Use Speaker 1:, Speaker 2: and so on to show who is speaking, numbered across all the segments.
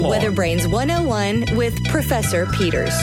Speaker 1: Weather Brains 101 with Professor Peters.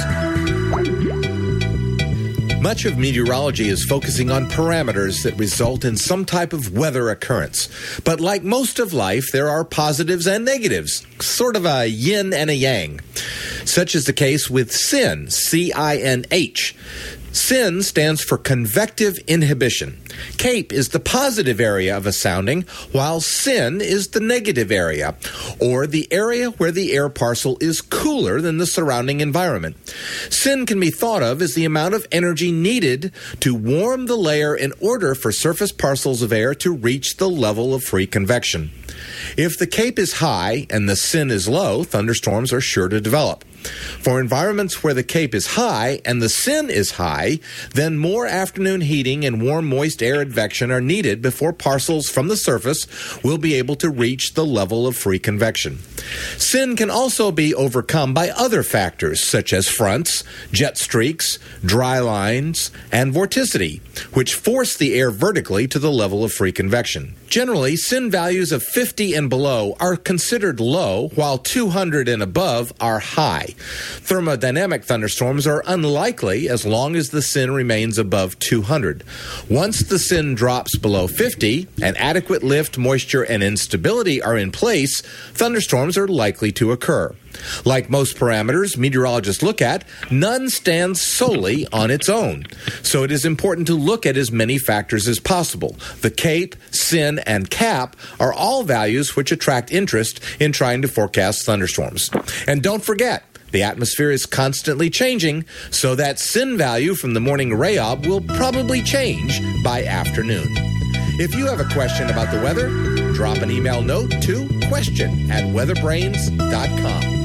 Speaker 2: Much of meteorology is focusing on parameters that result in some type of weather occurrence. But like most of life, there are positives and negatives, sort of a yin and a yang. Such is the case with SIN, C-I-N-H. SIN stands for convective inhibition. CAPE is the positive area of a sounding, while SIN is the negative area, or the area where the air parcel is cooler than the surrounding environment. SIN can be thought of as the amount of energy needed to warm the layer in order for surface parcels of air to reach the level of free convection. If the CAPE is high and the SIN is low, thunderstorms are sure to develop. For environments where the CAPE is high and the SIN is high, then more afternoon heating and warm, moist air advection are needed before parcels from the surface will be able to reach the level of free convection. SIN can also be overcome by other factors such as fronts, jet streaks, dry lines, and vorticity, which force the air vertically to the level of free convection. Generally, SIN values of 50 and below are considered low, while 200 and above are high. Thermodynamic thunderstorms are unlikely as long as the SIN remains above 200. Once the SIN drops below 50 and adequate lift, moisture, and instability are in place, thunderstorms are likely to occur. Like most parameters meteorologists look at, none stands solely on its own. So it is important to look at as many factors as possible. The CAPE, SIN, and CAP are all values which attract interest in trying to forecast thunderstorms. And don't forget, the atmosphere is constantly changing, so that SIN value from the morning RAYOB will probably change by afternoon. If you have a question about the weather, drop an email note to question@weatherbrains.com.